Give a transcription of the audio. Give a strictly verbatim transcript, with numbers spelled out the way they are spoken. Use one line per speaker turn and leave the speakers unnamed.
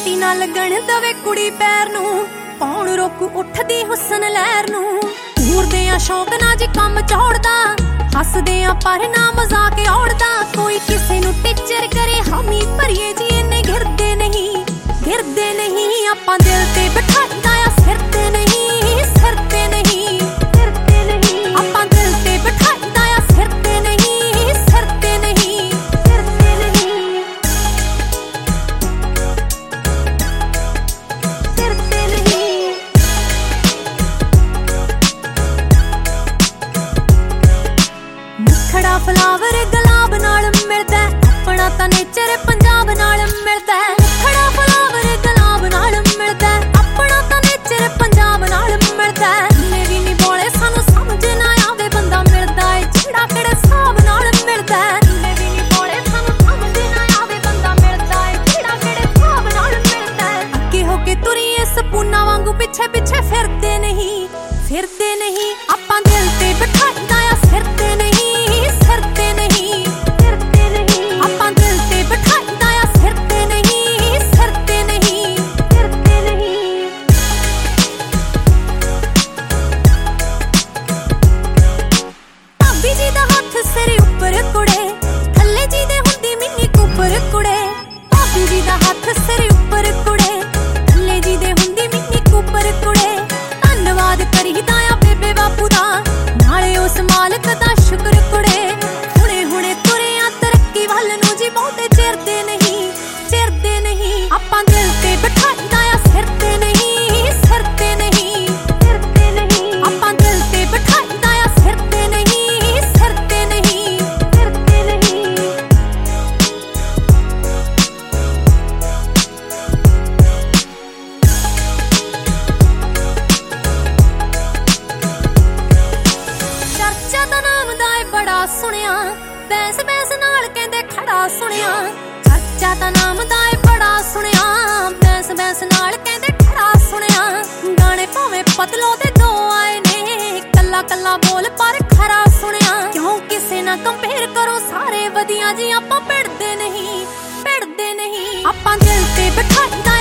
ਮਿੱਟੀ ਨਾ ਲੱਗਣ ਦਵੇ ਕੁੜੀ ਪੈਰ ਨੂੰ, ਕੌਣ ਰੋਕੂ ਉੱਠਦੀ ਹੁਸਨ ਲਹਿਰ ਨੂੰ। ਘੂਰਦੇ ਆ ਸ਼ੌਕ ਨਾ ਜੀ ਕੰਮ ਚੌੜਦਾ, ਹੱਸਦੇ ਆ ਪਰ ਨਾ ਮਜ਼ਾਕ ਔੜਦਾ। ਕੋਈ ਕਿਸੇ ਨੂੰ ਟੀਚਰ ਕਰੇ ਹਾਮੀ ਭਰੀਏ ਜੀ ਇੰਨੇ ਗਿਰਦੇ ਨਹੀਂ, ਗਿਰਦੇ ਨਹੀਂ। ਆਪਾਂ ਦਿਲ ਤੇ ਬਿਠਾਈਦਾ ਆ ਸਿਰ ਤੇ ਨਹੀਂ, ਸਿਰ ਤੇ ਨਹੀਂ, ਸਿਰ ਤੇ ਨਹੀਂ। ਆਪਾਂ ਦਿਲ ਤੇ ਬਿਠਾਈਦਾ ਆ ਸਿਰ ਤੇ ਨਹੀਂ, ਸਿਰ ਤੇ ਨਹੀਂ, ਸਿਰ ਤੇ ਨਹੀਂ, ਸਿਰ ਤੇ ਨਹੀਂ। ਮੁਖੜਾ ਫਲਾਵਰ ਗੁਲਾਬ ਨਾਲ ਮਿਲਦਾ, ਆਪਣਾ ਤਾਂ ਨੇਚਰ ਪੰਜਾਬ ਨਾਲ ਮਿਲਦਾ। ਮੁਖੜਾ ਫਲਾਵਰ ਗੁਲਾਬ ਨਾਲ ਮਿਲਦਾ, ਆਪਣਾ ਤਾਂ ਨੇਚਰ ਪੰਜਾਬ ਨਾਲ ਮਿਲਦਾ। ਨੇ ਵੀ ਨਹੀਂ ਬੋਲੇ ਸਾਨੂੰ ਸਮਝ ਨਾ ਆਵੇ, ਬੰਦਾ ਮਿਲਦਾ ਏ ਜਿਹੜਾ ਕਿਹੜੇ ਹਿਸਾਬ ਨਾਲ ਮਿਲਦਾ। ਨੇ ਵੀ ਨਹੀਂ ਬੋਲੇ ਸਾਨੂੰ ਸਮਝ ਨਾ ਆਵੇ, ਬੰਦਾ ਮਿਲਦਾ ਏ ਜਿਹੜਾ ਕਿਹੜੇ ਹਿਸਾਬ ਨਾਲ ਮਿਲਦਾ। ਅੱਗੇ ਹੋ ਕੇ ਤੁਰੀਏ ਸਪੂਨਾ ਵਾਂਗੂ ਪਿੱਛੇ ਪਿੱਛੇ ਫਿਰਦੇ ਨਹੀਂ, ਫਿਰਦੇ ਨਹੀਂ। ਆਪਾਂ ਦਿਲ ਤੇ ਬਿਠਾਈਦਾ ਆ ਸਿਰ ਤੇ ਨਹੀਂ, ਸਿਰ ਤੇ ਨਹੀਂ, ਸਿਰ ਤੇ ਨਹੀਂ। ਆਪਾਂ ਦਿਲ ਤੇ ਬਿਠਾਈਦਾ ਆ ਸਿਰ ਤੇ ਨਹੀਂ, ਸਿਰ ਤੇ ਨਹੀਂ, ਸਿਰ ਤੇ ਨਹੀਂ। ਭਾਬੀ ਜੀ ਦਾ ਹੱਥ ਸਿਰ ਉੱਪਰ ਕੁੜੇ, ਥੱਲੇ ਜੀ ਦੇ ਹੁੰਦੀ ਮਿੰਨੀ ਕੁੱਪਰ ਕੁੜੇ। ਭਾਬੀ ਜੀ ਦਾ ਹੱਥ ਸਿਰ ਉੱਪਰ ਕੁੜੇ, ਥੱਲੇ ਜੀ ਦੇ ਹੁੰਦੀ ਮਿੰਨੀ ਕੁੱਪਰ ਕੁੜੇ। ਧੰਨਵਾਦ ਕਰੀਦਾ ਆ ਬੇਬੇ ਬਾਪੂ ਦਾ, ਨਾਲੇ ਉਸ ਮਾਲਕ ਦਾ ਸ਼ੁਕਰ ਕੁੜੇ। ਹੁਣੇ ਹੁਣੇ ਤੁਰੇ ਆ ਤਰੱਕੀ ਵੱਲ ਨੂੰ ਜੀ, ਬਹੁਤੇ ਚਿਰਦੇ ਨਹੀਂ, ਚਿਰਦੇ ਨਹੀਂ। ਆਪਾਂ ਦਿਲ ਤੇ ਬਿਠਾਈਦਾ ਆ ਸਿਰ ਤੇ ਨਹੀਂ, ਸਿਰ ਤੇ ਨਹੀਂ, ਸਿਰ ਤੇ ਨਹੀਂ। ਆਪਾਂ ਦਿਲ ਤੇ ਬਿਠਾਈਦਾ ਆ ਸਿਰ ਤੇ ਨਹੀਂ, ਸਿਰ ਤੇ ਨਹੀਂ, ਸਿਰ ਤੇ ਨਹੀਂ। ਚਰਚਾ ਤਾਂ ਨਾਮ ਦਾ ਏ ਬੜਾ ਸੁਣਿਆ, ਬੈਂਸ ਬੈਂਸ ਨਾਲ ਕਹਿੰਦੇ ਖੜਾ ਸੁਣਿਆ। ਚਰਚਾ ਤਾਂ ਨਾਮ ਦਾ ਏ ਬੜਾ ਸੁਣਿਆ, ਬੈਂਸ ਬੈਂਸ ਨਾਲ ਕਹਿੰਦੇ ਖੜਾ ਸੁਣਿਆ। ਗਾਣੇ ਭਾਵੇਂ ਪਤਲੋ ਦੇ ਦੋ ਆਏ ਨੇ, ਕੱਲਾ ਕੱਲਾ ਬੋਲ ਪਰ ਖਰਾ ਸੁਣਿਆ। ਕਿਉਂ ਕਿਸੇ ਨਾਲ ਕੰਪੇਅਰ ਕਰੋ, ਸਾਰੇ ਵਧੀਆ ਜੀ ਆਪਾਂ ਭਿੜਦੇ ਨਹੀਂ, ਭਿੜਦੇ ਨਹੀਂ। ਆਪਾਂ ਦਿਲ ਤੇ ਬਿਠਾਈਦਾ